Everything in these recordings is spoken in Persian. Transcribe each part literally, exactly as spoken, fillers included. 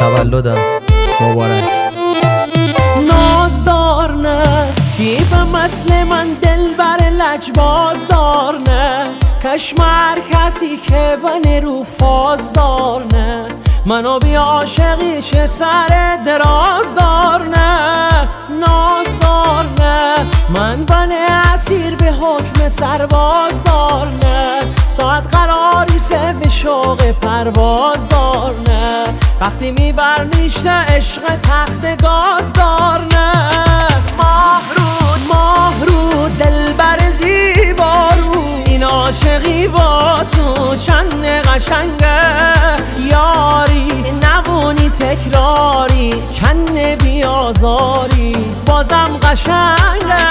تولدم مبارک. نازدار نه کی به مثل من دل بر لجباز دار نه، کشمر کسی که بنه رو فاز دار نه، منو بی عاشقی چه سر دراز دار نه. نازدار نه من بنه اسیر به حکم سرباز دار نه، ساعت قراری سه به شوق پرواز دار نه، وقتی میبرنیشته عشق تخت گاز دار نه. ماه رود ماه رود دل بر زیبارو، این عاشقی با تو چند قشنگه، یاری نبونی تکراری کن بیازاری بازم قشنگه.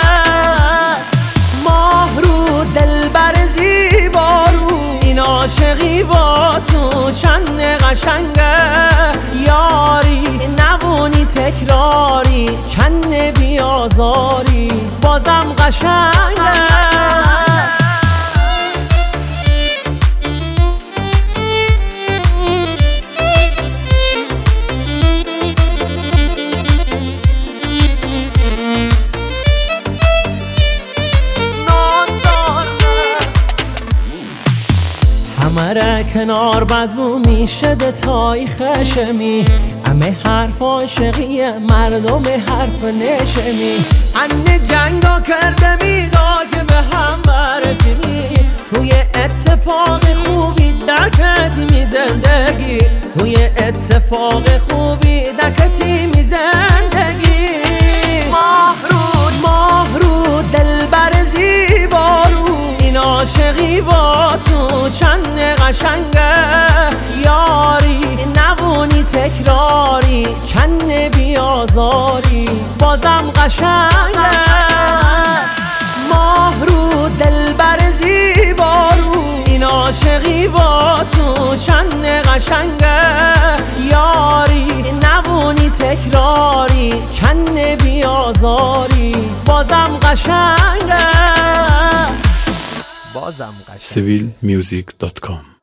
ماه رود دل بر زیبارو، این عاشقی با تو چند قشنگه، یاری نبونی تکراری کن بیازاری بازم قشنگه. همه کنار بزو میشه دتای خشمی، همه حرف عاشقی مردم حرف نشمی، انه جنگا کرده می تا که به هم برسیمی، توی اتفاق خوبی درکتی می زندگی، توی اتفاق خوبی درکتی می زندگی. ماه رود ماه رود دل بر زیبارو، این عاشقی با تو چند قشنگه، یاری نبونی تکراری کن بیازاری بازم قشنگه. ماه رود دل بر زیبارو، این عاشقی با تو چند قشنگه، یاری نبونی تکراری کن بیازاری بازم قشنگه. بازم قشنگ. سیویل میوزیک دات کام